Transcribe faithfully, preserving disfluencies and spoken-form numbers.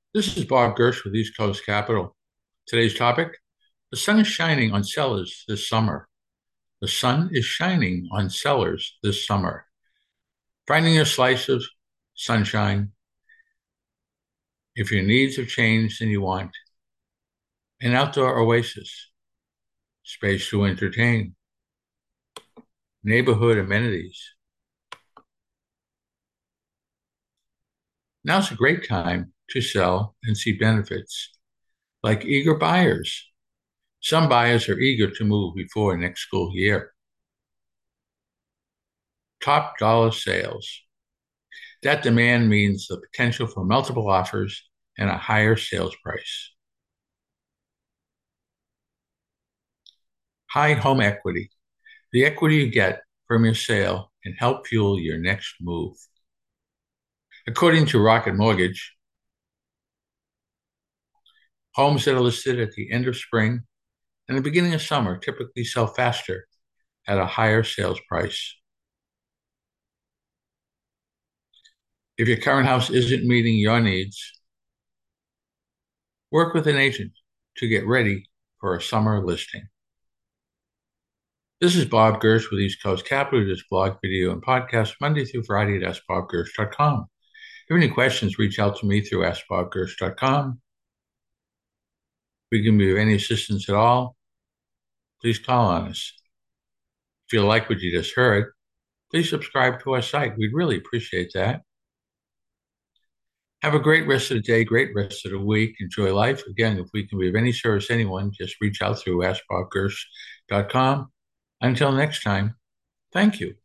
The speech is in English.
This is Bob Gersh with East Coast Capital. Today's topic: the sun is shining on sellers this summer. The sun is shining on sellers this summer. Finding your slice of sunshine. If your needs have changed and you want an outdoor oasis, space to entertain, neighborhood amenities. Now's a great time to sell and see benefits, like eager buyers. Some buyers are eager to move before next school year. Top dollar sales. That demand means the potential for multiple offers and a higher sales price. High home equity. The equity you get from your sale can help fuel your next move. According to Rocket Mortgage, homes that are listed at the end of spring and the beginning of summer typically sell faster at a higher sales price. If your current house isn't meeting your needs, work with an agent to get ready for a summer listing. This is Bob Gersh with East Coast Capital. This blog, video, and podcast Monday through Friday at ask bob gersh dot com. If you have any questions, reach out to me through ask bob gersh dot com. If we can be of any assistance at all, please call on us. If you like what you just heard, please subscribe to our site. We'd really appreciate that. Have a great rest of the day, great rest of the week. Enjoy life. Again, if we can be of any service to anyone, just reach out through ask bob gersh dot com. Until next time, thank you.